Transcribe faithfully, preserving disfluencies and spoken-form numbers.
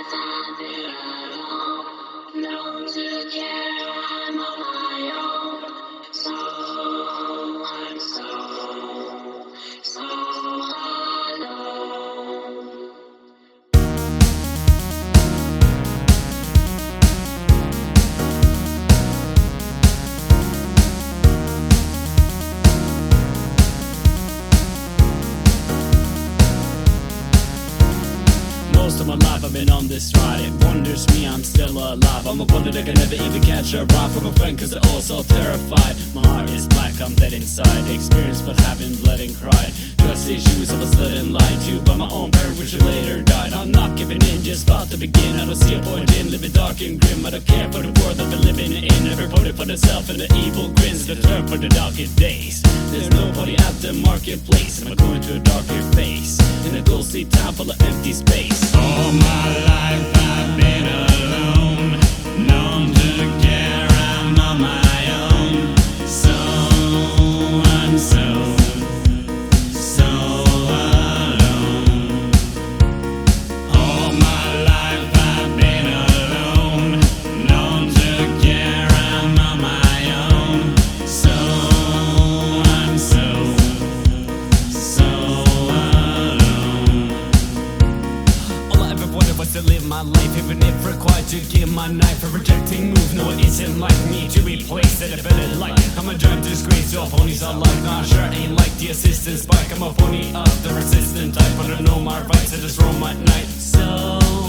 have it at all. No one to care, I'm on my own. So I'm so, so alone. Most of my life I've been on this ride. It wonders me I'm still alive. I'm a wonder that I can never even catch a ride from a friend, cause they're all so terrified. My heart is black, I'm dead inside. Experience but having bled and cried. Trust issues I was led and lied to by my own parent, which later died. I'm not giving in, just about to begin. I don't see a point in living dark and grim. I don't care for the world that we're living in. Everybody for themselves and the evil grins. The turn for the darkest days. There's nobody at the marketplace. Am I going to a darker face? In a ghostly town full of empty space. All my life I've been alone, known to care, I'm on my own. So I'm so, so alone. All my life I've been alone, known to care, I'm on my own. So I'm so, so alone. All I ever wanted was to live my life, even if required to give my knife. A rejecting move, no it isn't like me to be placed in a better light. I'm a giant disgrace to all ponies I like. Not sure ain't like the assistant spike. I'm a pony of the resistant type, but I know my rights, I just roam at night. So